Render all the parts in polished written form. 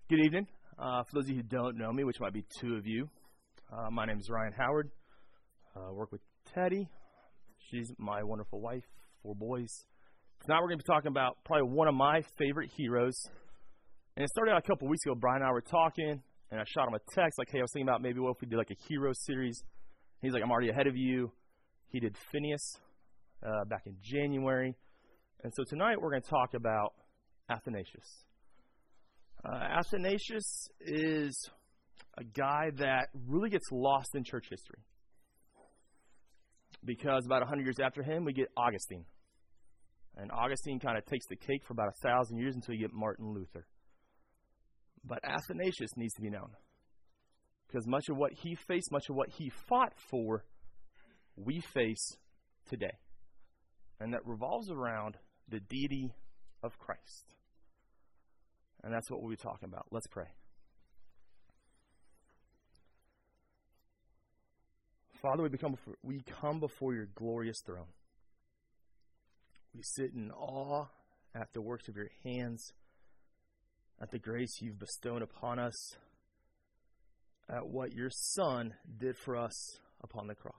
Good evening. For those of you who don't know me, which might be two of you, my name is Ryan Howard. I work with Teddy. She's my wonderful wife, 4 boys. Tonight we're going to be talking about probably one of my favorite heroes. And it started out a couple weeks ago. Brian and I were talking, and I shot him a text like, hey, I was thinking about maybe what if we did like a hero series. He's like, I'm already ahead of you. He did Phineas back in January. And so tonight we're going to talk about Athanasius. Athanasius is a guy that really gets lost in church history. Because about 100 years after him, we get Augustine. And Augustine kind of takes the cake for about 1,000 years until you get Martin Luther. But Athanasius needs to be known. Because much of what he faced, much of what he fought for, we face today. And that revolves around the deity of Christ. And that's what we'll be talking about. Let's pray. Father, we come before your glorious throne. We sit in awe at the works of your hands, at the grace you've bestowed upon us, at what your Son did for us upon the cross.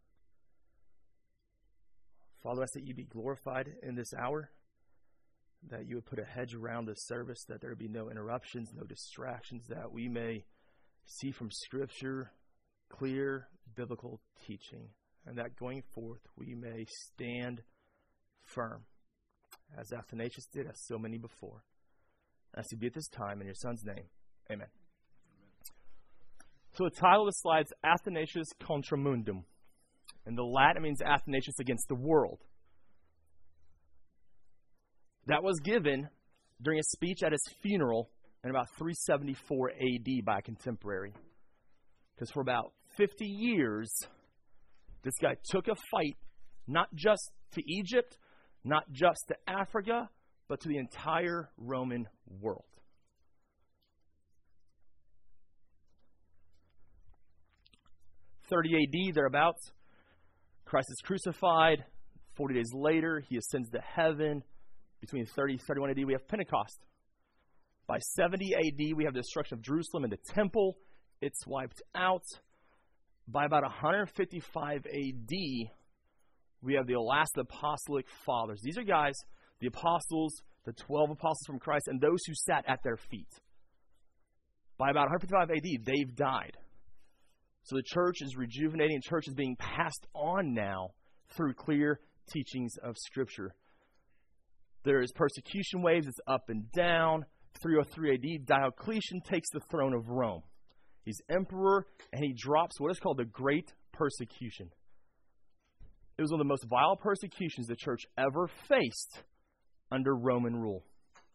Father, I ask that you be glorified in this hour, that you would put a hedge around this service, that there would be no interruptions, no distractions, that we may see from Scripture clear biblical teaching, and that going forth we may stand firm, as Athanasius did, as so many before. As to be at this time, in your Son's name, amen. So the title of the slide is Athanasius contra mundum. In the Latin, it means Athanasius against the world. That was given during a speech at his funeral in about 374 AD by a contemporary. Because for about 50 years, this guy took a fight, not just to Egypt, not just to Africa, but to the entire Roman world. (30 AD, thereabouts), Christ is crucified. 40 days later, he ascends to heaven. Between 30 and 31 AD, we have Pentecost. By 70 AD, we have the destruction of Jerusalem and the temple. It's wiped out. By about 155 AD, we have the last apostolic fathers. These are guys, the apostles, the 12 apostles from Christ, and those who sat at their feet. By about 155 AD, they've died. So the church is rejuvenating, and church is being passed on now through clear teachings of Scripture. There is persecution waves, it's up and down. 303 AD, Diocletian takes the throne of Rome. He's emperor, and he drops what is called the Great Persecution. It was one of the most vile persecutions the church ever faced under Roman rule.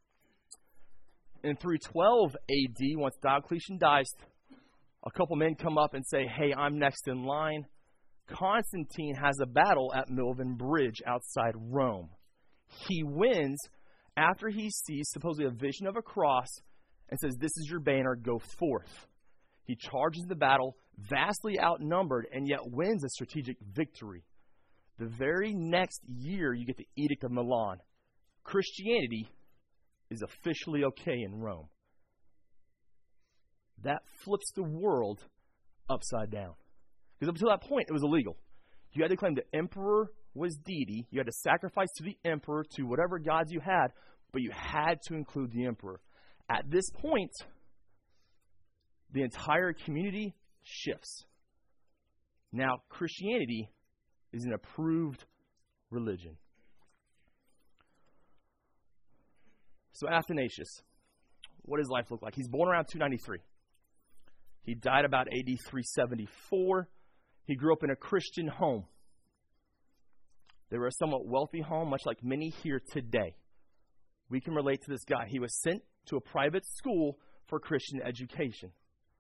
In 312 AD, once Diocletian dies, a couple men come up and say, hey, I'm next in line. Constantine has a battle at Milvian Bridge outside Rome. He wins after he sees supposedly a vision of a cross and says, this is your banner, go forth. He charges the battle, vastly outnumbered, and yet wins a strategic victory. The very next year, you get the Edict of Milan. Christianity is officially okay in Rome. That flips the world upside down. Because up until that point, it was illegal. You had to claim the emperor was deity. You had to sacrifice to the emperor, to whatever gods you had, but you had to include the emperor. At this point, the entire community shifts. Now, Christianity is an approved religion. So Athanasius, what does life look like? He's born around 293. He died about AD 374. He grew up in a Christian home. They were a somewhat wealthy home, much like many here today. We can relate to this guy. He was sent to a private school for Christian education.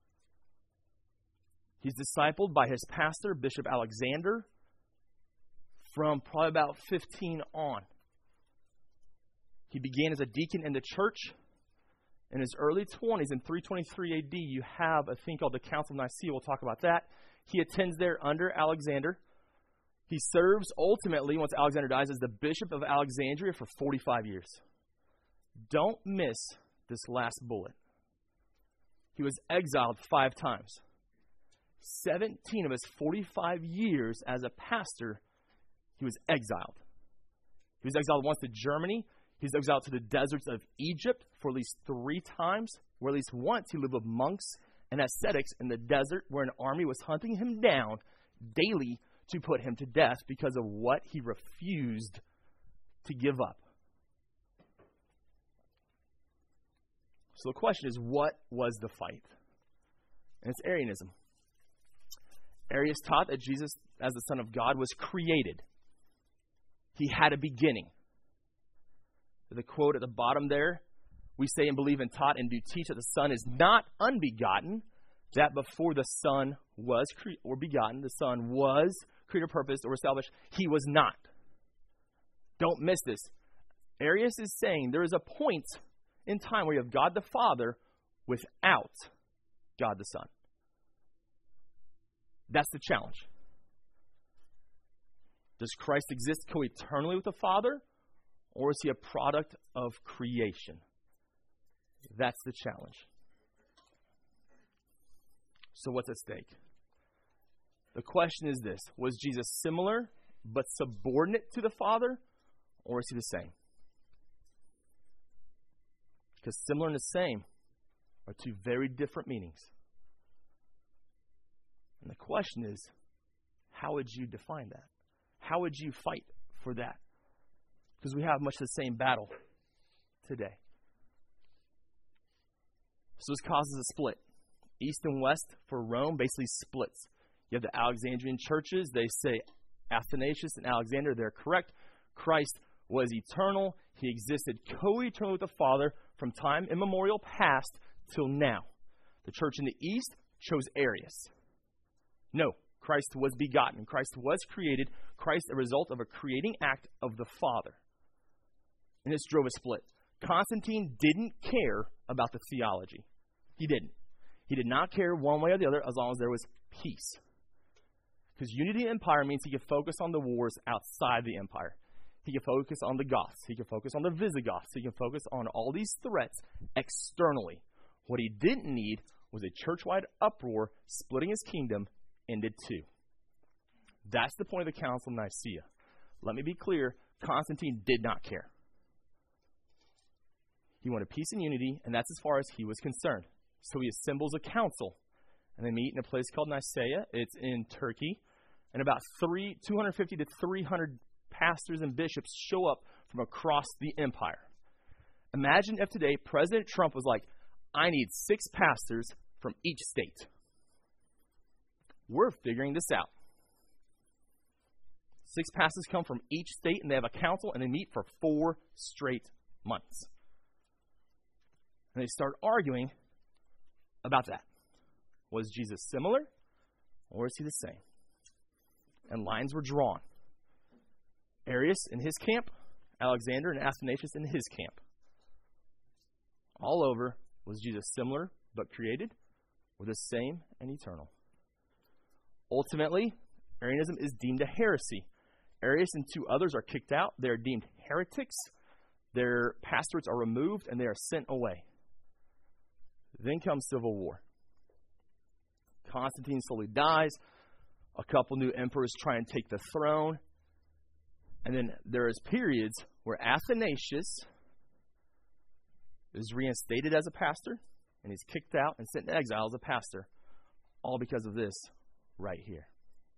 He's discipled by his pastor, Bishop Alexander, from probably about 15 on. He began as a deacon in the church. In his early 20s, in 323 AD, you have a thing called the Council of Nicaea. We'll talk about that. He attends there under Alexander. He serves ultimately, once Alexander dies, as the Bishop of Alexandria for 45 years. Don't miss this last bullet. he was exiled 5 times. 17 of his 45 years as a pastor, he was exiled. He was exiled once to Germany. He was exiled to the deserts of Egypt for at least 3 times, where at least once he lived with monks and ascetics in the desert where an army was hunting him down daily to put him to death because of what he refused to give up. So the question is, what was the fight? And it's Arianism. Arius taught that Jesus, as the Son of God, was created. He had a beginning. The quote at the bottom there, we say and believe and taught and do teach that the Son is not unbegotten, that before the Son was begotten, the Son was created, purposed, or established. He was not. Don't miss this. Arius is saying there is a point in time where you have God the Father without God the Son. That's the challenge. Does Christ exist co-eternally with the Father, or is he a product of creation? That's the challenge. So what's at stake? The question is this: was Jesus similar but subordinate to the Father, or is he the same? Because similar and the same are 2 very different meanings. And the question is, how would you define that? How would you fight for that? Because we have much the same battle today. So this causes a split. East and West for Rome basically splits. You have the Alexandrian churches. They say Athanasius and Alexander, they're correct. Christ was eternal. He existed co-eternal with the Father from time immemorial past till now. The church in the East chose Arius. No, Christ was begotten. Christ was created. Christ a result of a creating act of the Father. And this drove a split. Constantine didn't care about the theology. He didn't. He did not care one way or the other as long as there was peace. Because unity of empire means he could focus on the wars outside the empire. He could focus on the Goths. He could focus on the Visigoths. He could focus on all these threats externally. What he didn't need was a church-wide uproar splitting his kingdom into 2. That's the point of the Council of Nicaea. Let me be clear, Constantine did not care. He wanted peace and unity, and that's as far as he was concerned. So he assembles a council, and they meet in a place called Nicaea. It's in Turkey, and about 250 to 300 pastors and bishops show up from across the empire. Imagine if today President Trump was like, I need 6 pastors from each state. We're figuring this out. 6 pastors come from each state, and they have a council, and they meet for 4 straight months. And they start arguing about that. Was Jesus similar, or is he the same? And lines were drawn. Arius in his camp, Alexander and Athanasius in his camp. All over, was Jesus similar but created, or the same and eternal? Ultimately, Arianism is deemed a heresy. Arius and 2 others are kicked out. They are deemed heretics. Their pastorates are removed, and they are sent away. Then comes civil war. Constantine slowly dies. A couple new emperors try and take the throne. And then there is periods where Athanasius is reinstated as a pastor, and he's kicked out and sent to exile as a pastor, all because of this right here.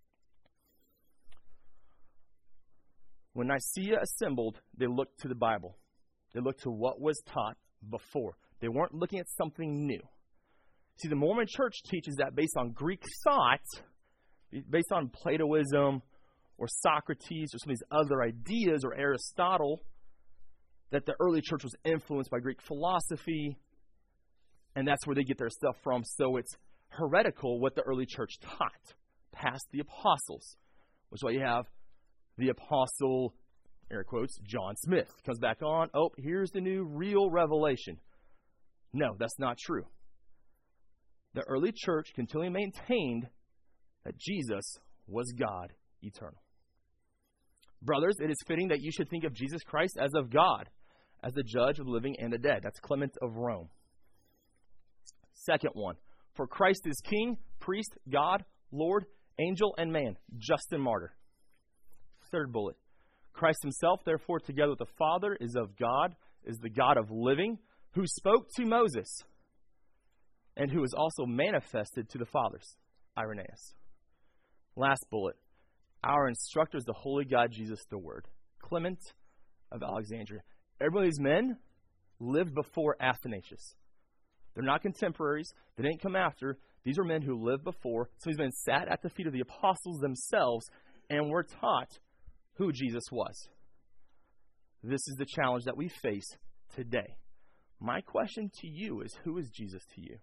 When Nicaea assembled, they looked to the Bible. They looked to what was taught before. They weren't looking at something new. See, the Mormon Church teaches that based on Greek thought, based on Platoism or Socrates or some of these other ideas or Aristotle, that the early church was influenced by Greek philosophy, and that's where they get their stuff from. So it's heretical what the early church taught past the apostles, which is why you have the apostle, air quotes, John Smith comes back on. Oh, here's the new real revelation. No, that's not true. The early church continually maintained that Jesus was God eternal. Brothers, it is fitting that you should think of Jesus Christ as of God, as the judge of the living and the dead. That's Clement of Rome. Second one, for Christ is king, priest, God, Lord, angel, and man, just and martyr. Third bullet, Christ himself, therefore, together with the Father, is of God, is the God of living, who spoke to Moses, and who is also manifested to the fathers. Irenaeus. Last bullet, our instructor is the Holy God, Jesus the Word. Clement of Alexandria. Everybody, these men lived before Athanasius. They're not contemporaries. They didn't come after. These are men who lived before. So these men sat at the feet of the apostles themselves and were taught who Jesus was. This is the challenge that we face today. My question to you is, who is Jesus to you?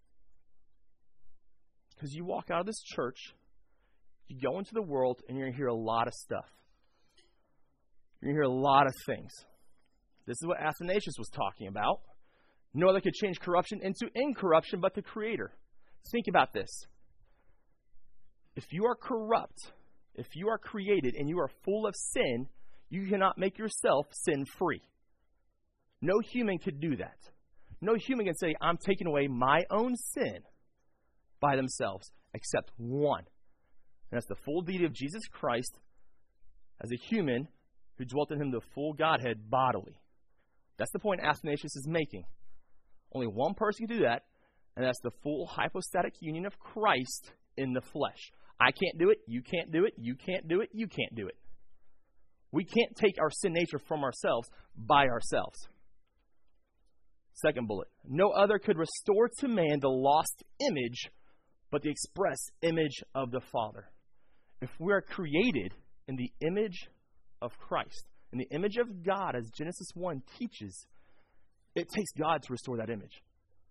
Because you walk out of this church, you go into the world, and you're going to hear a lot of stuff. You're going to hear a lot of things. This is what Athanasius was talking about. No other could change corruption into incorruption but the Creator. Think about this. If you are corrupt, if you are created and you are full of sin, you cannot make yourself sin-free. No human could do that. No human can say, I'm taking away my own sin by themselves, except one. And that's the full deity of Jesus Christ as a human who dwelt in him the full Godhead bodily. That's the point Athanasius is making. Only one person can do that, and that's the full hypostatic union of Christ in the flesh. I can't do it, you can't do it, you can't do it, you can't do it. We can't take our sin nature from ourselves by ourselves. Second bullet, no other could restore to man the lost image but the express image of the Father. If we are created in the image of Christ, in the image of God, as Genesis 1 teaches, it takes God to restore that image.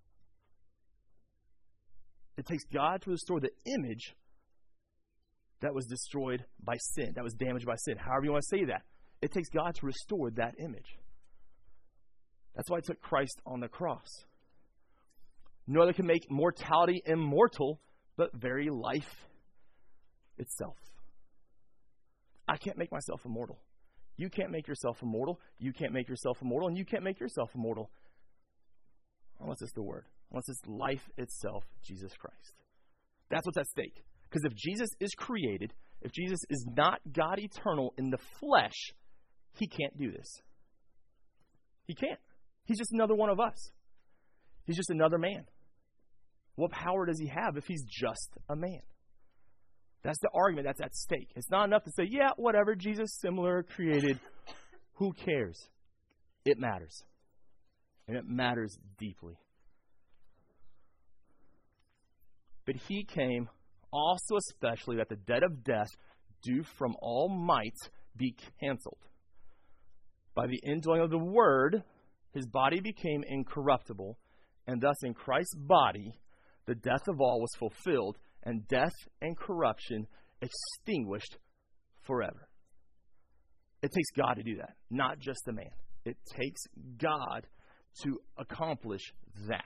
It takes God to restore the image that was destroyed by sin, that was damaged by sin. However you want to say that. It takes God to restore that image. That's why it took Christ on the cross. No other can make mortality immortal, but very life itself. I can't make myself immortal. You can't make yourself immortal. You can't make yourself immortal, and you can't make yourself immortal unless it's the Word, unless it's life itself, Jesus Christ. That's what's at stake. Because if Jesus is created, if Jesus is not God eternal in the flesh, he can't do this. He can't. He's just another one of us. He's just another man. What power does he have if he's just a man? That's the argument that's at stake. It's not enough to say, yeah, whatever, Jesus, similar, created. Who cares? It matters. And it matters deeply. But he came also especially that the debt of death due from all might be canceled. By the indwelling of the Word, his body became incorruptible, and thus in Christ's body, the death of all was fulfilled, and death and corruption extinguished forever. It takes God to do that, not just a man. It takes God to accomplish that.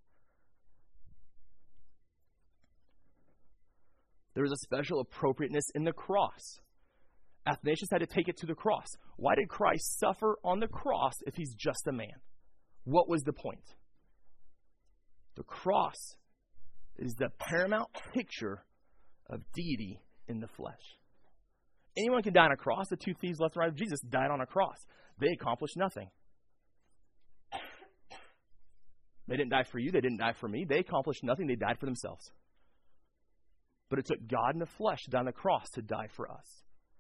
There is a special appropriateness in the cross. Athanasius had to take it to the cross. Why did Christ suffer on the cross if he's just a man? What was the point? The cross is the paramount picture of deity in the flesh. Anyone can die on a cross. The two thieves left and right of Jesus died on a cross. They accomplished nothing. They didn't die for you. They didn't die for me. They accomplished nothing. They died for themselves. But it took God in the flesh to die on the cross to die for us.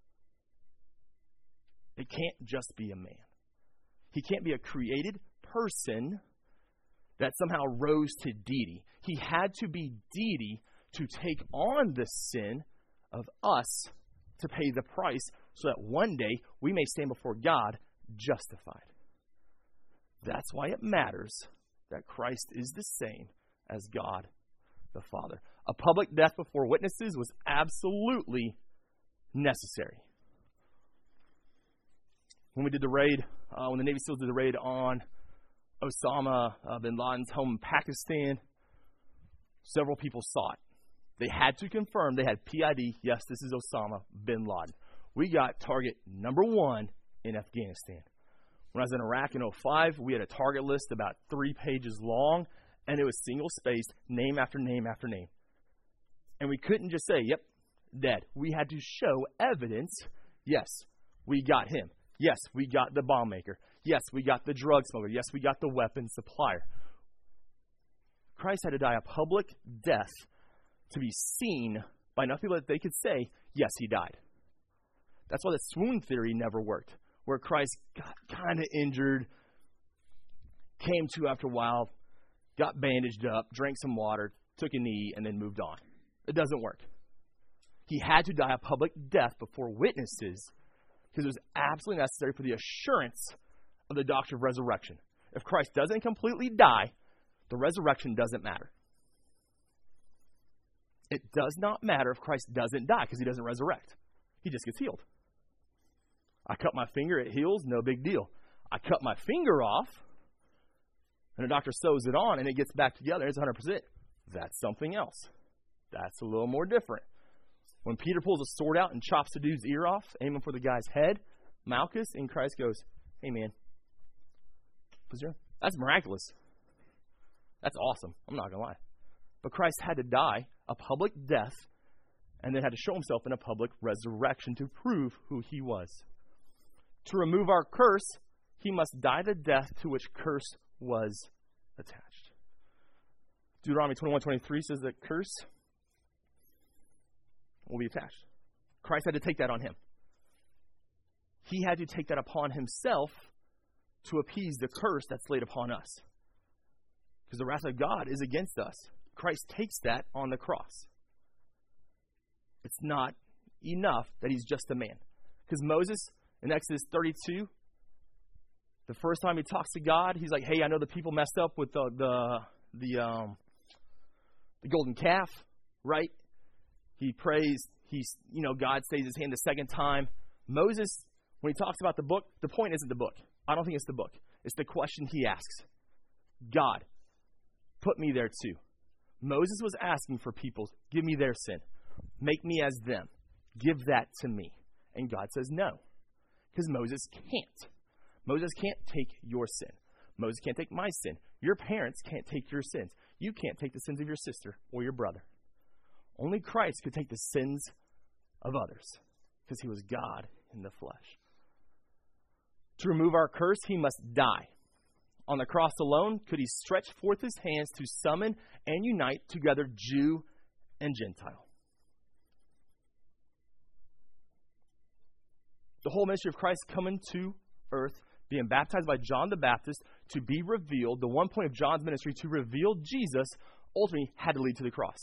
It can't just be a man. He can't be a created person that somehow rose to deity. He had to be deity to take on the sin of us to pay the price so that one day we may stand before God justified. That's why it matters that Christ is the same as God the Father. A public death before witnesses was absolutely necessary. When we did the raid, when the Navy SEALs did the raid on Osama bin Laden's home in Pakistan, several people saw it. They had to confirm, they had PID, yes, this is Osama bin Laden. We got target number 1 in Afghanistan. When I was in Iraq in 2005, we had a target list about 3 pages long, And it was single-spaced, name after name after name. And we couldn't just say, yep, dead. We had to show evidence. Yes, we got him. Yes, we got the bomb maker. Yes, we got the drug smuggler. Yes, we got the weapon supplier. Christ had to die a public death to be seen by enough people that they could say, yes, he died. That's why the swoon theory never worked, where Christ got kind of injured, came to after a while, got bandaged up, drank some water, took a knee, and then moved on. It doesn't work. He had to die a public death before witnesses because it was absolutely necessary for the assurance of the doctrine of resurrection. If Christ doesn't completely die, the resurrection doesn't matter. It does not matter if Christ doesn't die because he doesn't resurrect. He just gets healed. I cut my finger, it heals, no big deal. I cut my finger off, and the doctor sews it on, and it gets back together, it's 100%. That's something else. That's a little more different. When Peter pulls a sword out and chops the dude's ear off, aiming for the guy's head, Malchus, and Christ goes, hey man, that's miraculous. That's awesome. I'm not going to lie. But Christ had to die a public death and then had to show himself in a public resurrection to prove who he was. To remove our curse, he must die the death to which curse was attached. Deuteronomy 21:23 says that curse will be attached. Christ had to take that on him. He had to take that upon himself to appease the curse that's laid upon us. Because the wrath of God is against us. Christ takes that on the cross. It's not enough that he's just a man. Because Moses, in Exodus 32, the first time he talks to God, he's like, hey, I know the people messed up with the golden calf, right? He prays, God saves his hand the second time. Moses, when he talks about the book, the point isn't the book. I don't think it's the book. It's the question he asks. God, put me there too. Moses was asking for people, give me their sin. Make me as them. Give that to me. And God says no. Because Moses can't. Moses can't take your sin. Moses can't take my sin. Your parents can't take your sins. You can't take the sins of your sister or your brother. Only Christ could take the sins of others. Because he was God in the flesh. To remove our curse, he must die. On the cross alone, could he stretch forth his hands to summon and unite together Jew and Gentile. The whole ministry of Christ coming to earth, being baptized by John the Baptist to be revealed, the one point of John's ministry to reveal Jesus, ultimately had to lead to the cross.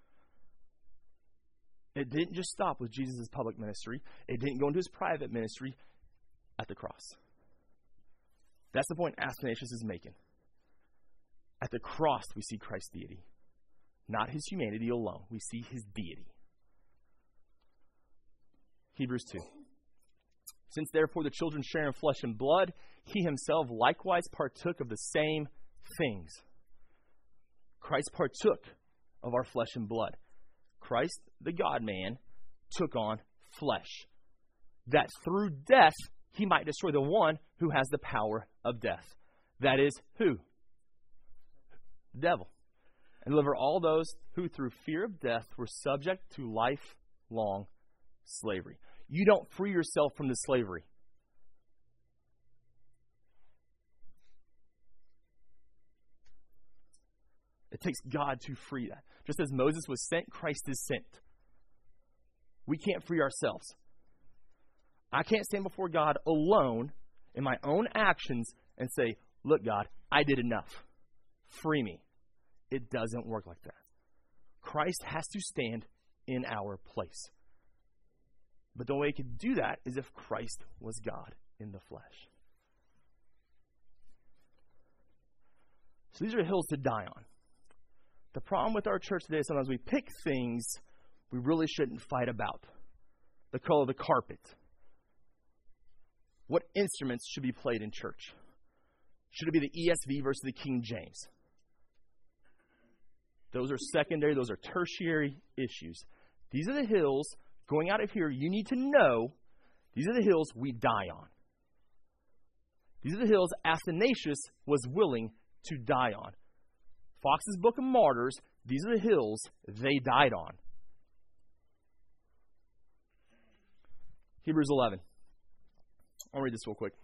It didn't just stop with Jesus' public ministry. It didn't go into his private ministry at the cross. That's the point Athanasius is making. At the cross, we see Christ's deity. Not his humanity alone. We see his deity. Hebrews 2. Since therefore the children share in flesh and blood, he himself likewise partook of the same things. Christ partook of our flesh and blood. Christ, the God-man, took on flesh. That through death, he might destroy the one who has the power of death. That is who? The devil. And deliver all those who through fear of death were subject to lifelong slavery. You don't free yourself from the slavery. It takes God to free that. Just as Moses was sent, Christ is sent. We can't free ourselves. I can't stand before God alone in my own actions and say, look, God, I did enough. Free me. It doesn't work like that. Christ has to stand in our place. But the way he could do that is if Christ was God in the flesh. So these are hills to die on. The problem with our church today is sometimes we pick things we really shouldn't fight about. The color of the carpet. What instruments should be played in church? Should it be the ESV versus the King James? Those are secondary, those are tertiary issues. These are the hills, going out of here, you need to know, these are the hills we die on. These are the hills Athanasius was willing to die on. Fox's Book of Martyrs, these are the hills they died on. Hebrews 11. I'll read this real quick.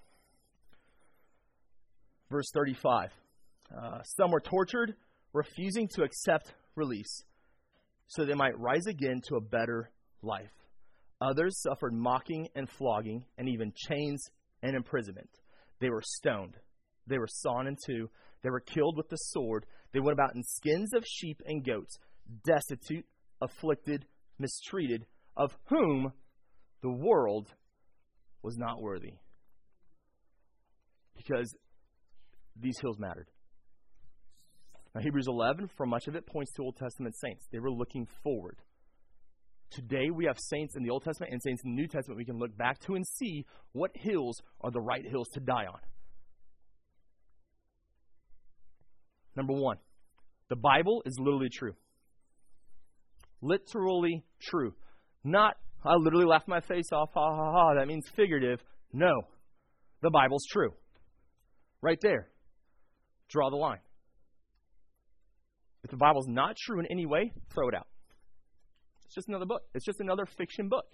Verse 35. Some were tortured, refusing to accept release, so they might rise again to a better life. Others suffered mocking and flogging, and even chains and imprisonment. They were stoned. They were sawn in two. They were killed with the sword. They went about in skins of sheep and goats, destitute, afflicted, mistreated, of whom the world was not worthy. Because these hills mattered. Now, Hebrews 11, for much of it, points to Old Testament saints. They were looking forward. Today, we have saints in the Old Testament and saints in the New Testament we can look back to and see what hills are the right hills to die on. Number one, the Bible is literally true. Literally true. Not, I literally laughed my face off, ha ha ha, that means figurative. No, the Bible's true. Right there. Draw the line. If the Bible's not true in any way, throw it out. It's just another book. It's just another fiction book.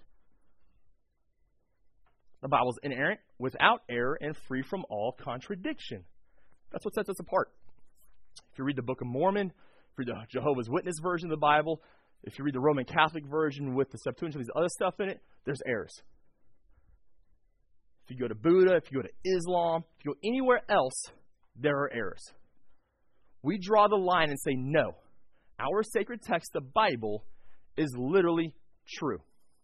The Bible's inerrant, without error, and free from all contradiction. That's what sets us apart. If you read the Book of Mormon, if you read the Jehovah's Witness version of the Bible, if you read the Roman Catholic version with the Septuagint and these other stuff in it, there's errors. If you go to Buddha, if you go to Islam, if you go anywhere else, there are errors. We draw the line and say, no, our sacred text, the Bible, is literally true.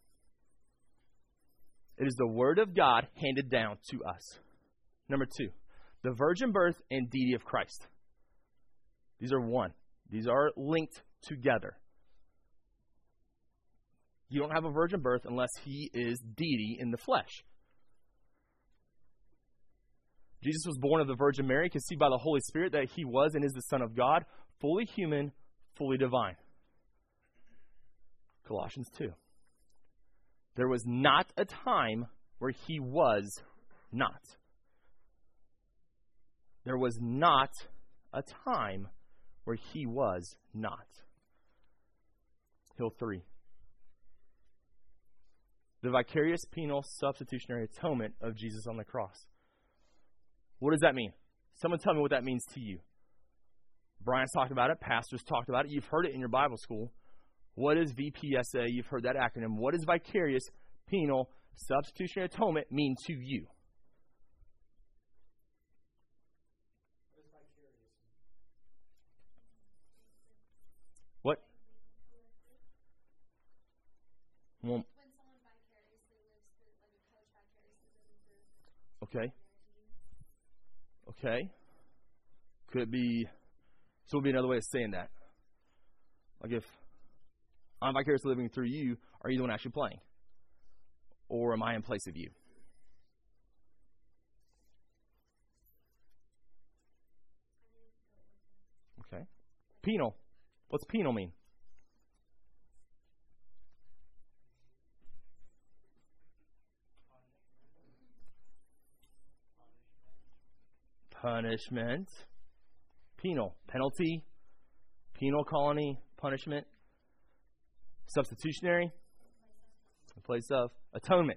It is the Word of God handed down to us. Number two, the virgin birth and deity of Christ. These are one. These are linked together. You don't have a virgin birth unless he is deity in the flesh. Jesus was born of the Virgin Mary, conceived by the Holy Spirit, that he was and is the Son of God, fully human, fully divine. Colossians 2. There was not a time where he was not. There was not a time where he was not. Hill 3. The vicarious penal substitutionary atonement of Jesus on the cross. What does that mean? Someone tell me what that means to you. Brian's talked about it. Pastors talked about it. You've heard it in your Bible school. What is VPSA? You've heard that acronym. What does vicarious penal substitutionary atonement mean to you? What? Well, okay. Okay. Could it be, so would be another way of saying that. Like if I'm vicariously living through you, are you the one actually playing? Or am I in place of you? Okay. Penal. What's penal mean? Punishment. Penal. Penalty. Penal colony. Punishment. Substitutionary. In place of. Atonement.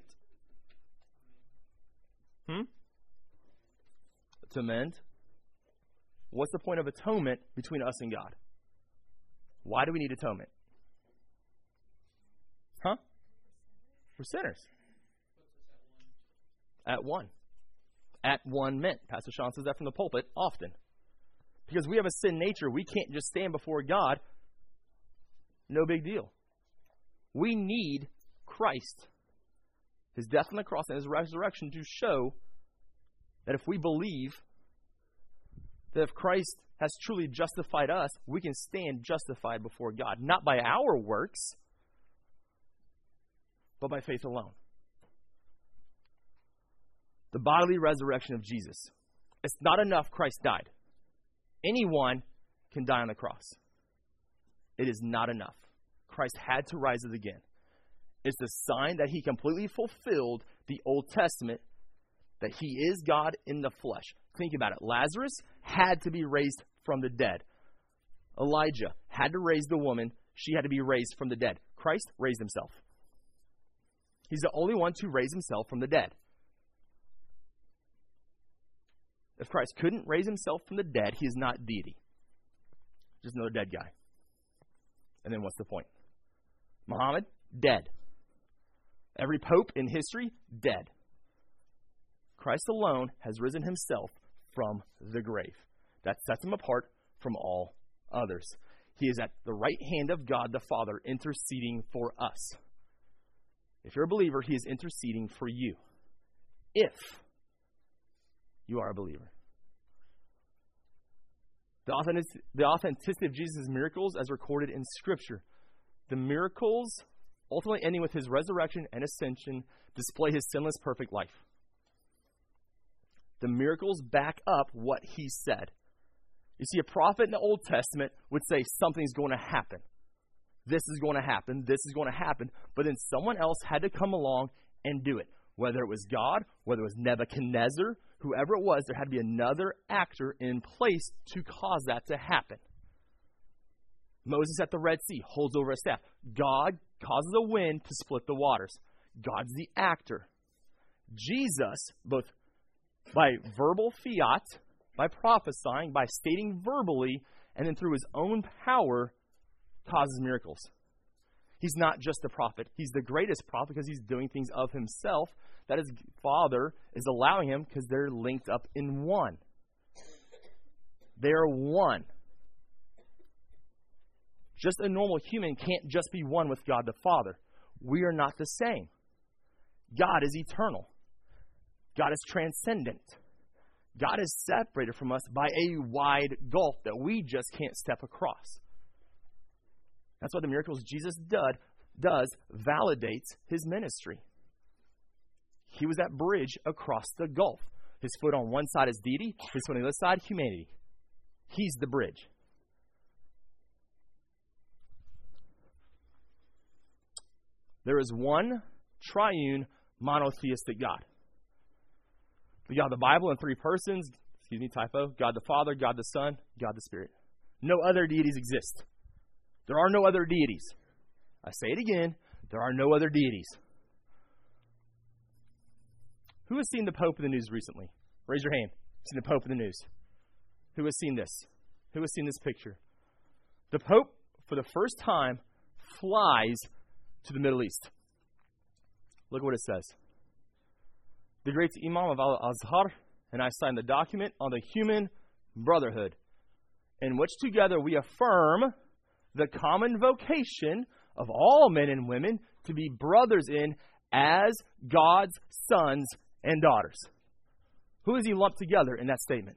Atonement. What's the point of atonement between us and God? Why do we need atonement? Huh? We're sinners. At one. At one meant. Pastor Sean says that from the pulpit often. Because we have a sin nature. We can't just stand before God. No big deal. We need Christ. His death on the cross and his resurrection to show that if we believe that if Christ has truly justified us, we can stand justified before God. Not by our works, but by faith alone. The bodily resurrection of Jesus. It's not enough Christ died. Anyone can die on the cross. It is not enough. Christ had to rise again. It's the sign that he completely fulfilled the Old Testament, that he is God in the flesh. Think about it. Lazarus had to be raised from the dead. Elijah had to raise the woman. She had to be raised from the dead. Christ raised himself. He's the only one to raise himself from the dead. If Christ couldn't raise himself from the dead, he is not deity. Just another dead guy. And then what's the point? Muhammad, dead. Every pope in history, dead. Christ alone has risen himself from the grave. That sets him apart from all others. He is at the right hand of God the Father, interceding for us. If you're a believer, he is interceding for you. If you are a believer. The authenticity of Jesus' miracles as recorded in Scripture. The miracles, ultimately ending with his resurrection and ascension, display his sinless, perfect life. The miracles back up what he said. You see, a prophet in the Old Testament would say something's going to happen. This is going to happen. This is going to happen. But then someone else had to come along and do it. Whether it was God, whether it was Nebuchadnezzar, whoever it was, there had to be another actor in place to cause that to happen. Moses at the Red Sea holds over a staff. God causes a wind to split the waters. God's the actor. Jesus, both by verbal fiat, by prophesying, by stating verbally, and then through his own power, causes miracles. He's not just a prophet. He's the greatest prophet because he's doing things of himself that his Father is allowing him because they're linked up in one. They are one. Just a normal human can't just be one with God the Father. We are not the same. God is eternal. God is transcendent. God is separated from us by a wide gulf that we just can't step across. That's why the miracles Jesus does validates his ministry. He was that bridge across the gulf. His foot on one side is deity, his foot on the other side, humanity. He's the bridge. There is one triune monotheistic God. The God of the Bible in three persons, God the Father, God the Son, God the Spirit. No other deities exist. There are no other deities. I say it again, there are no other deities. Who has seen the Pope in the news recently? Raise your hand. Seen the Pope in the news. Who has seen this? Who has seen this picture? The Pope, for the first time, flies to the Middle East. Look what it says. The great Imam of Al-Azhar and I signed the document on the human brotherhood, in which together we affirm the common vocation of all men and women to be brothers in as God's sons and daughters. Who is he lumped together in that statement?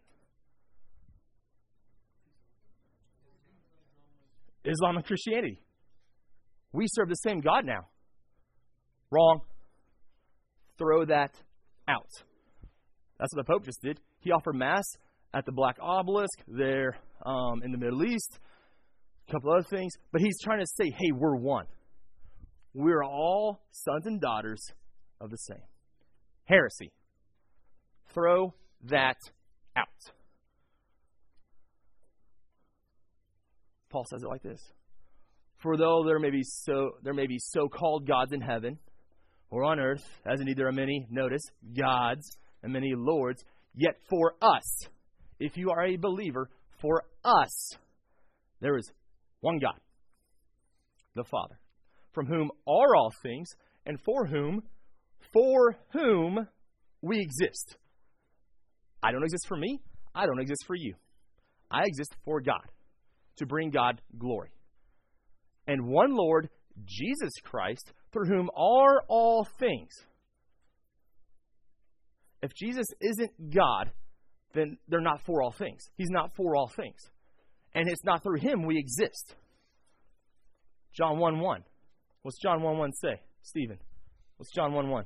Islam and Christianity. We serve the same God now. Wrong. Throw that out. That's what the Pope just did. He offered Mass at the Black Obelisk there in the Middle East. A couple other things. But he's trying to say, hey, we're one. We're all sons and daughters of the same. Heresy. Throw that out. Paul says it like this. For though there may be so-called gods in heaven or on earth, as indeed there are many, notice, gods and many lords, yet for us, if you are a believer, for us, there is one God, the Father, from whom are all things, and for whom we exist. I don't exist for me. I don't exist for you. I exist for God, to bring God glory. And one Lord, Jesus Christ, through whom are all things. If Jesus isn't God, then they're not for all things. He's not for all things. And it's not through him we exist. John 1:1. What's John 1:1 say? Stephen, what's John 1:1?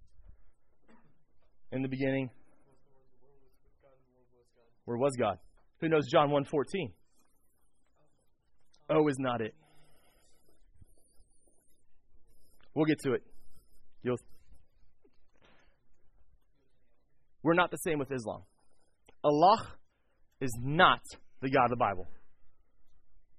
In the beginning, where was God? Who knows John 1:14? Oh is not it. We'll get to it. We're not the same with Islam. Allah is not the God of the Bible.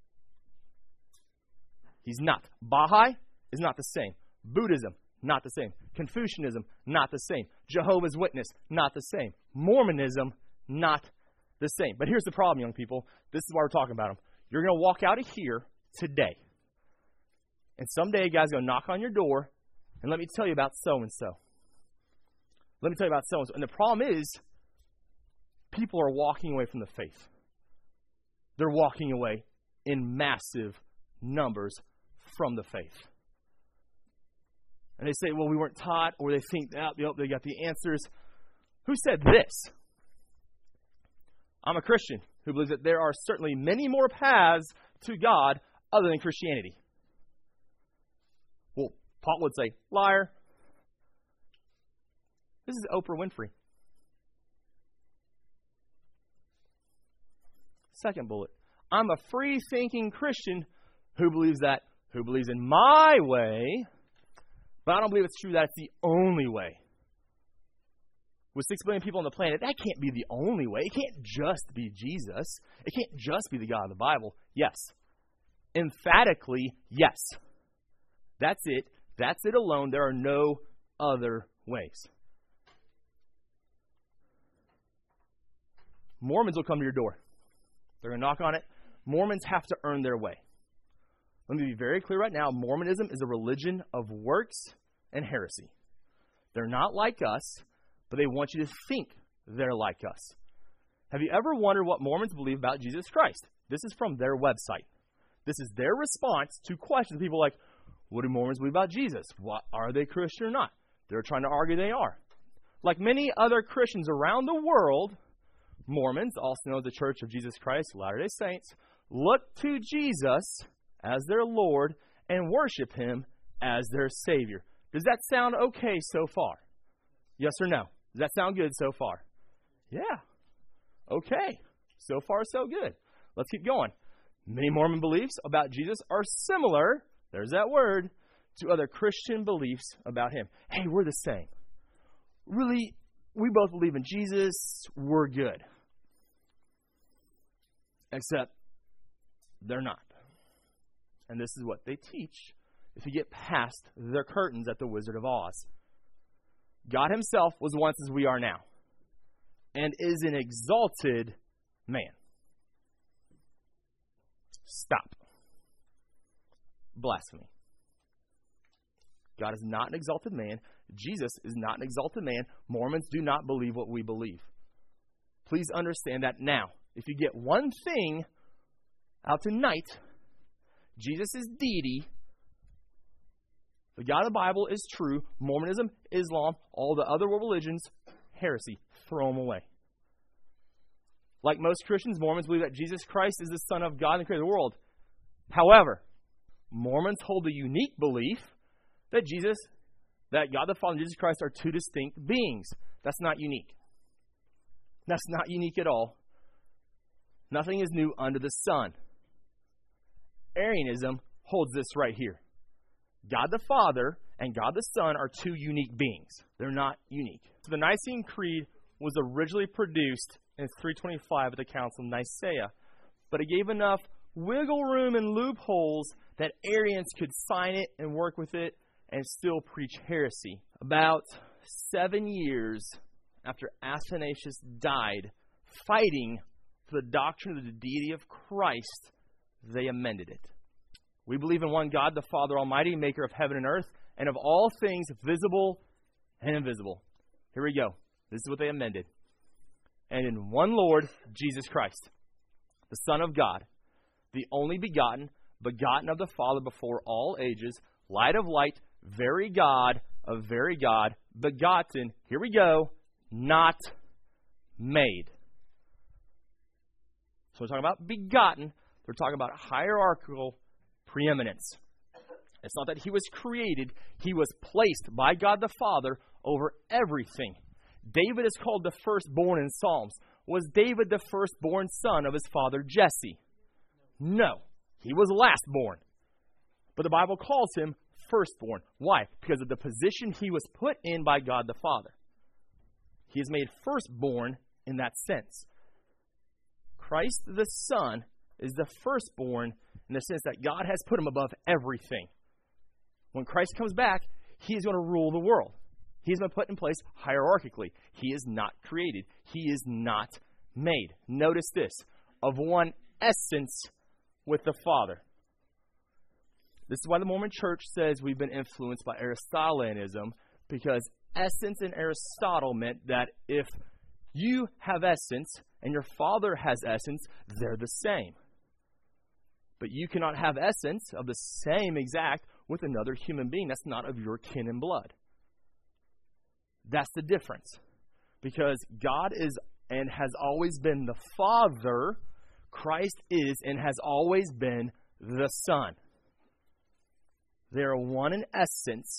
He's not. Baha'i is not the same. Buddhism, not the same. Confucianism, not the same. Jehovah's Witness, not the same. Mormonism, not the same. But here's the problem, young people. This is why we're talking about them. You're going to walk out of here today. And someday a guy's going to knock on your door and let me tell you about so-and-so. Let me tell you about so-and-so. And the problem is, people are walking away from the faith. They're walking away in massive numbers from the faith. And they say, well, we weren't taught, or they think, they got the answers. Who said this? I'm a Christian who believes that there are certainly many more paths to God other than Christianity. Well, Paul would say, liar. This is Oprah Winfrey. Second bullet. I'm a free-thinking Christian who believes in my way, but I don't believe it's true that it's the only way. With 6 billion people on the planet, that can't be the only way. It can't just be Jesus. It can't just be the God of the Bible. Yes. Emphatically, yes. That's it. That's it alone. There are no other ways. Mormons will come to your door. They're going to knock on it. Mormons have to earn their way. Let me be very clear right now. Mormonism is a religion of works and heresy. They're not like us, but they want you to think they're like us. Have you ever wondered what Mormons believe about Jesus Christ? This is from their website. This is their response to questions. People like, what do Mormons believe about Jesus? What, are they Christian or not? They're trying to argue they are. Like many other Christians around the world, Mormons, also known as the Church of Jesus Christ of Latter-day Saints, look to Jesus as their Lord and worship Him as their Savior. Does that sound okay so far? Yes or no? Does that sound good so far? Yeah. Okay. So far, so good. Let's keep going. Many Mormon beliefs about Jesus are similar, there's that word, to other Christian beliefs about Him. Hey, we're the same. Really, we both believe in Jesus. We're good. Except they're not. And this is what they teach if you get past their curtains at the Wizard of Oz. God Himself was once as we are now, and is an exalted man. Stop. Blasphemy. God is not an exalted man. Jesus is not an exalted man. Mormons do not believe what we believe. Please understand that now. If you get one thing out tonight, Jesus' deity, the God of the Bible is true. Mormonism, Islam, all the other world religions, heresy. Throw them away. Like most Christians, Mormons believe that Jesus Christ is the Son of God and the Creator of the world. However, Mormons hold the unique belief that God the Father and Jesus Christ are two distinct beings. That's not unique. That's not unique at all. Nothing is new under the sun. Arianism holds this right here. God the Father and God the Son are two unique beings. They're not unique. So the Nicene Creed was originally produced in 325 at the Council of Nicaea, but it gave enough wiggle room and loopholes that Arians could sign it and work with it and still preach heresy. About 7 years after Athanasius died, fighting for the doctrine of the deity of Christ, they amended it. We believe in one God, the Father Almighty, maker of heaven and earth, and of all things visible and invisible. Here we go. This is what they amended. And in one Lord, Jesus Christ, the Son of God, the only begotten of the Father before all ages, light of light, very God of very God, begotten, here we go, not made. So we're talking about begotten. We're talking about hierarchical preeminence. It's not that He was created. He was placed by God the Father over everything. David is called the firstborn in Psalms. Was David the firstborn son of his father Jesse? No. He was lastborn. But the Bible calls him firstborn. Why? Because of the position he was put in by God the Father. He is made firstborn in that sense. Christ the Son is the firstborn in the sense that God has put him above everything. When Christ comes back, he is going to rule the world. He has been put in place hierarchically. He is not created. He is not made. Notice this, of one essence with the Father. This is why the Mormon Church says we've been influenced by Aristotelianism, because essence in Aristotle meant that if you have essence and your father has essence, they're the same. But you cannot have essence of the same exact with another human being that's not of your kin and blood. That's the difference. Because God is and has always been the Father, Christ is and has always been the Son. They are one in essence,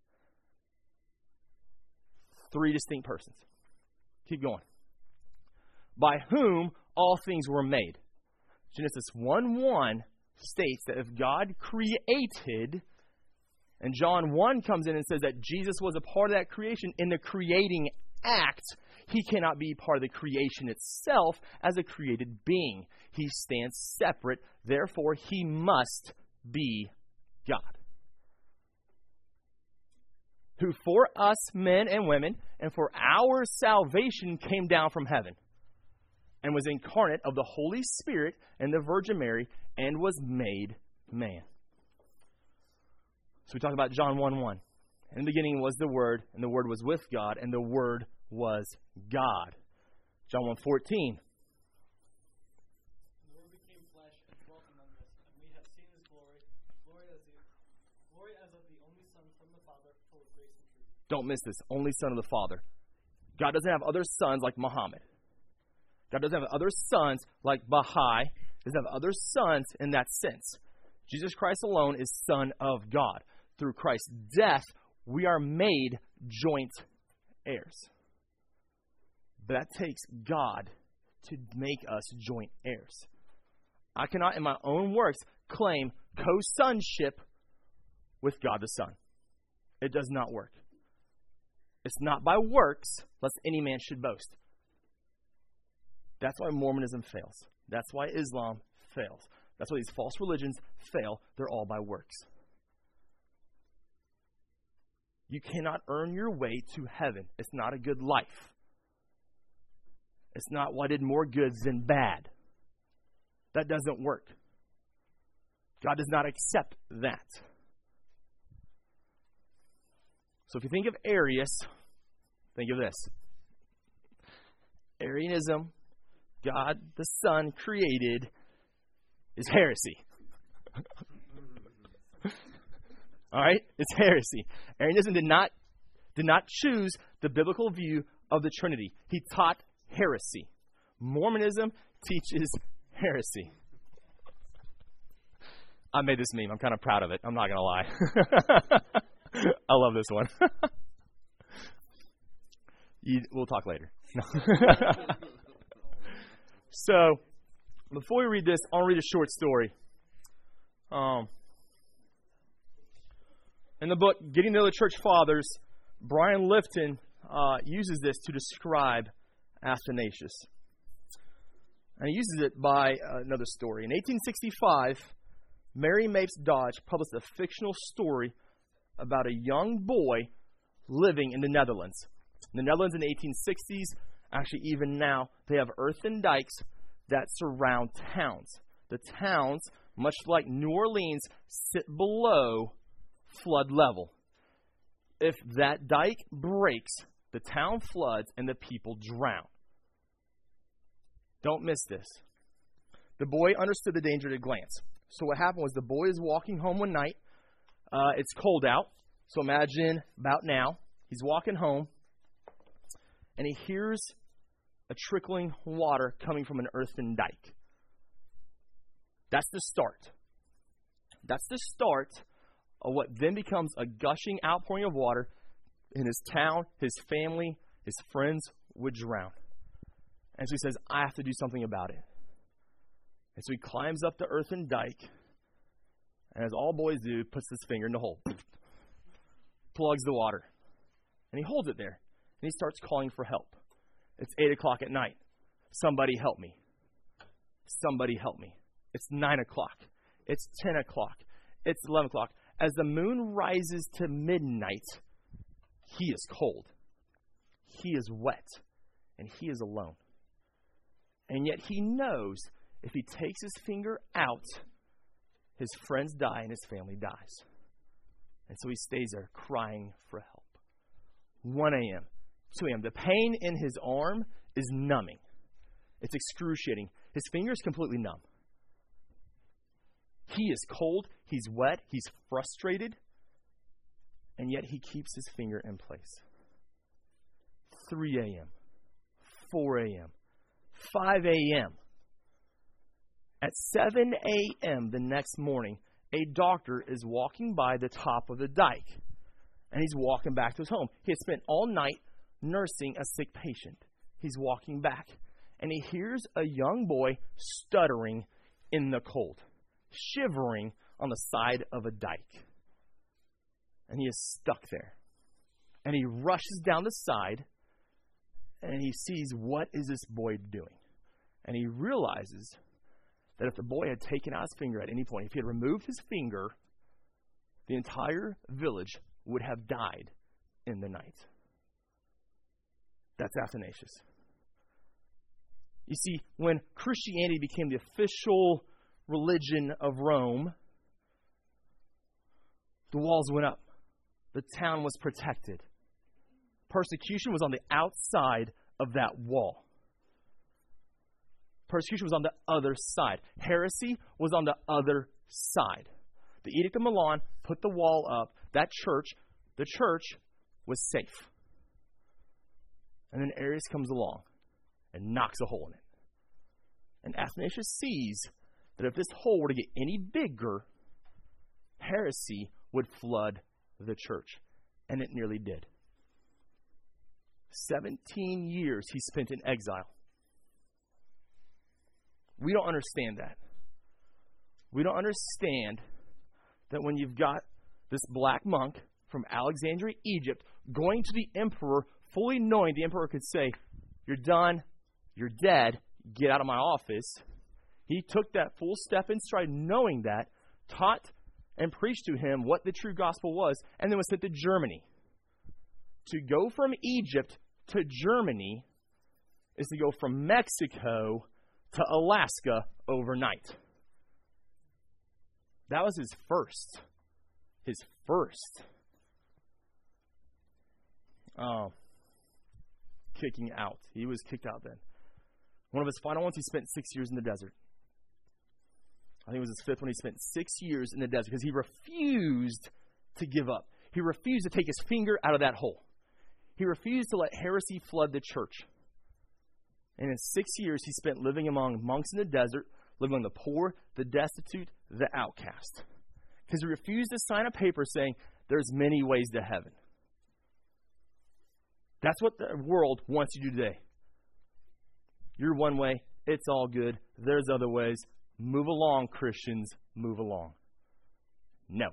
three distinct persons. Keep going. By whom all things were made. Genesis 1:1 states that if God created, and John 1 comes in and says that Jesus was a part of that creation in the creating act, he cannot be part of the creation itself as a created being. He stands separate, therefore he must be God. Who for us men and women and for our salvation came down from heaven and was incarnate of the Holy Spirit and the Virgin Mary and was made man. So we talk about John 1:1. In the beginning was the Word, and the Word was with God, and the Word was God. John 1:14. The Word became flesh and dwelt among us, and we have seen his glory, glory as of the only Son from the Father, full of grace and truth. Don't miss this. Only Son of the Father. God doesn't have other sons like Muhammad. God doesn't have other sons like Baha'i. He doesn't have other sons in that sense. Jesus Christ alone is Son of God. Through Christ's death, we are made joint heirs. But that takes God to make us joint heirs. I cannot, in my own works, claim co-sonship with God the Son. It does not work. It's not by works, lest any man should boast. That's why Mormonism fails. That's why Islam fails. That's why these false religions fail. They're all by works. You cannot earn your way to heaven. It's not a good life. It's not, well, I did more good than bad. That doesn't work. God does not accept that. So if you think of Arius, think of this. Arianism, God the Son created, is heresy. All right? It's heresy. Arianism did not choose the biblical view of the Trinity. He taught heresy. Mormonism teaches heresy. I made this meme. I'm kind of proud of it. I'm not going to lie. I love this one. We'll talk later. No. So, before we read this, I'll read a short story. In the book, Getting to Know the Church Fathers, Brian Lifton uses this to describe Athanasius. And he uses it by another story. In 1865, Mary Mapes Dodge published a fictional story about a young boy living in the Netherlands. In the Netherlands in the 1860s, actually even now, they have earthen dikes that surround towns. The towns, much like New Orleans, sit below flood level. If that dike breaks, the town floods and the people drown. Don't miss this. The boy understood the danger at a glance. So what happened was the boy is walking home one night. It's cold out. So imagine about now. He's walking home. And he hears a trickling water coming from an earthen dike. That's the start. That's the start of what then becomes a gushing outpouring of water. In his town, his family, his friends would drown. And so he says, I have to do something about it. And so he climbs up the earthen dike, and as all boys do, puts his finger in the hole. Plugs the water. And he holds it there. And he starts calling for help. It's 8 o'clock at night. Somebody help me. Somebody help me. It's 9 o'clock. It's 10 o'clock. It's 11 o'clock. As the moon rises to midnight, he is cold. He is wet. And he is alone. And yet he knows if he takes his finger out, his friends die and his family dies. And so he stays there crying for help. 1 a.m., 2 a.m. The pain in his arm is numbing. It's excruciating. His finger is completely numb. He is cold. He's wet. He's frustrated. And yet he keeps his finger in place. 3 a.m., 4 a.m., 5 a.m. At 7 a.m. the next morning, a doctor is walking by the top of the dike, and he's walking back to his home. He had spent all night nursing a sick patient. He's walking back, and he hears a young boy stuttering in the cold, shivering on the side of a dike. And he is stuck there. And he rushes down the side, and he sees, what is this boy doing? And he realizes that if the boy had taken out his finger at any point, if he had removed his finger, the entire village would have died in the night. That's Athanasius. You see, when Christianity became the official religion of Rome, the walls went up. The town was protected. Persecution was on the outside of that wall. Persecution was on the other side. Heresy was on the other side. The Edict of Milan put the wall up. The church was safe. And then Arius comes along and knocks a hole in it. And Athanasius sees that if this hole were to get any bigger, heresy would flood the church. And it nearly did. 17 years he spent in exile. We don't understand that. We don't understand that when you've got this black monk from Alexandria, Egypt, going to the emperor, fully knowing the emperor could say, "You're done, you're dead, get out of my office." He took that full step in stride, knowing that, taught and preached to him what the true gospel was, and then was sent to Germany. To go from Egypt to Germany is to go from Mexico to Alaska overnight. That was his first. Kicking out. He was kicked out then. One of his final ones, he spent 6 years in the desert. I think it was his fifth one. He spent 6 years in the desert because he refused to give up. He refused to take his finger out of that hole. He refused to let heresy flood the church. And in 6 years, he spent living among monks in the desert, living among the poor, the destitute, the outcast. Because he refused to sign a paper saying, there's many ways to heaven. That's what the world wants you to do today. You're one way. It's all good. There's other ways. Move along, Christians. Move along. No.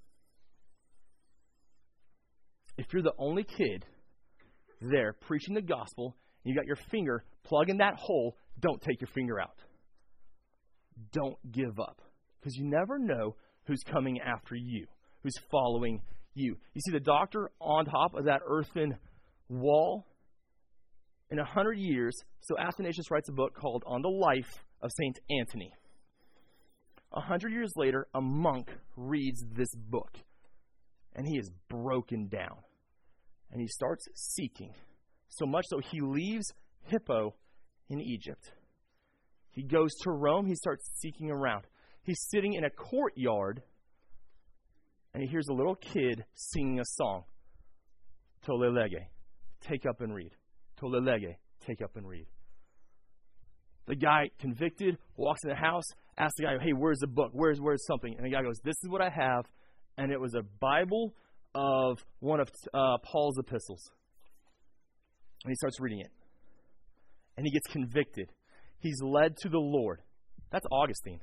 If you're the only kid there preaching the gospel, and you got your finger plugged in that hole, don't take your finger out. Don't give up. Because you never know who's coming after you, who's following you. You see the doctor on top of that earthen wall? In 100 years, so Athanasius writes a book called On the Life of St. Anthony. 100 years later, a monk reads this book, and he is broken down. And he starts seeking. So much so he leaves Hippo in Egypt. He goes to Rome. He starts seeking around. He's sitting in a courtyard, and he hears a little kid singing a song. Tolle lege, take up and read. Tolle lege, take up and read. The guy, convicted, walks in the house, asks the guy, hey, where's the book? Where's something? And the guy goes, this is what I have. And it was a Bible of one of Paul's epistles. And he starts reading it. And he gets convicted. He's led to the Lord. That's Augustine.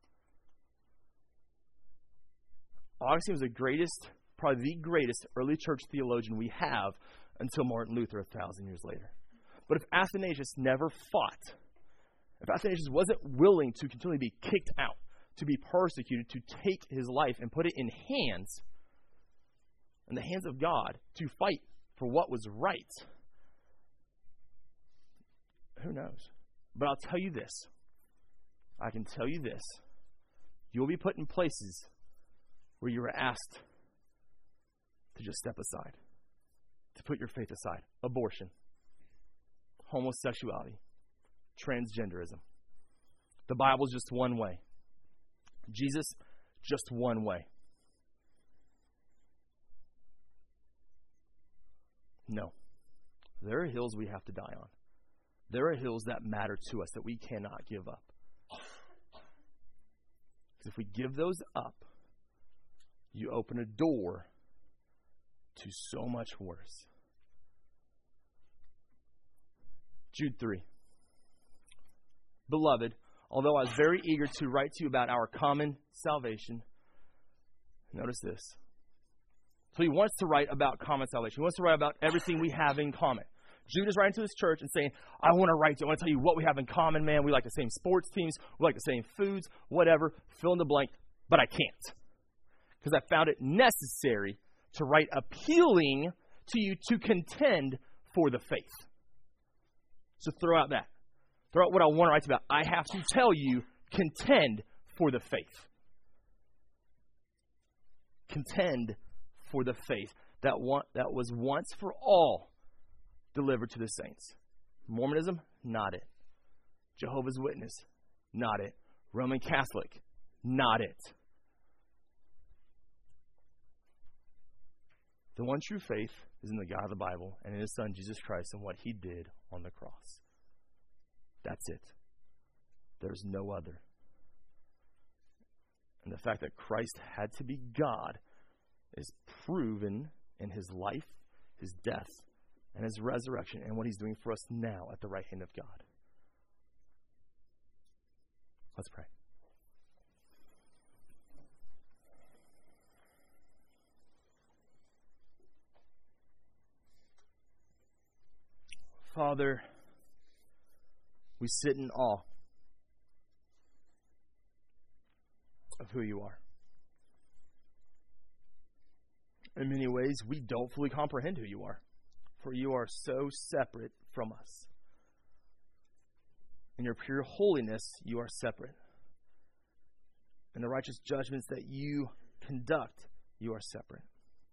Augustine was the greatest, probably the greatest early church theologian we have until Martin Luther 1,000 years later. But if Athanasius never fought If Athanasius wasn't willing to continually be kicked out, to be persecuted, to take his life and put it in the hands of God, to fight for what was right, who knows? But I'll tell you this. I can tell you this. You'll be put in places where you are asked to just step aside, to put your faith aside. Abortion, homosexuality, transgenderism. The Bible's just one way. Jesus, just one way. No. There are hills we have to die on. There are hills that matter to us that we cannot give up. Because if we give those up, you open a door to so much worse. Jude 3. Beloved, although I was very eager to write to you about our common salvation, notice this. So he wants to write about common salvation. He wants to write about everything we have in common. Jude is writing to his church and saying, I want to write to you. I want to tell you what we have in common, man. We like the same sports teams. We like the same foods, whatever. Fill in the blank. But I can't. Because I found it necessary to write appealing to you to contend for the faith. So throw out that. Throw out what I want to write about. I have to tell you, contend for the faith. Contend for the faith that was once for all delivered to the saints. Mormonism, not it. Jehovah's Witness, not it. Roman Catholic, not it. The one true faith is in the God of the Bible and in His Son, Jesus Christ, and what He did on the cross. That's it. There's no other. And the fact that Christ had to be God is proven in His life, His death, and His resurrection, and what He's doing for us now at the right hand of God. Let's pray. Father, we sit in awe of who You are. In many ways, we don't fully comprehend who You are, for You are so separate from us. In Your pure holiness, You are separate. In the righteous judgments that You conduct, You are separate.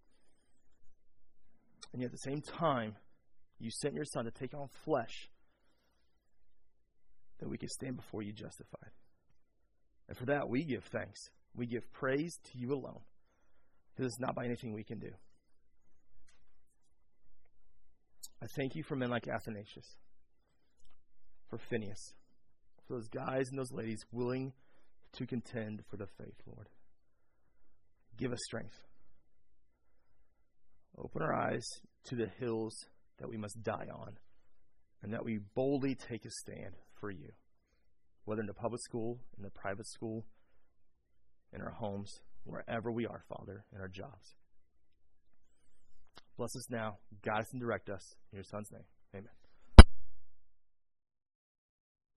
And yet at the same time, You sent Your Son to take on flesh that we could stand before You justified. And for that, we give thanks. We give praise to You alone. Because it's not by anything we can do. I thank You for men like Athanasius, for Phineas, for those guys and those ladies willing to contend for the faith, Lord. Give us strength. Open our eyes to the hills that we must die on, and that we boldly take a stand for You, whether in the public school, in the private school, in our homes, wherever we are, Father, in our jobs. Bless us now, guide us and direct us. In Your Son's name, amen.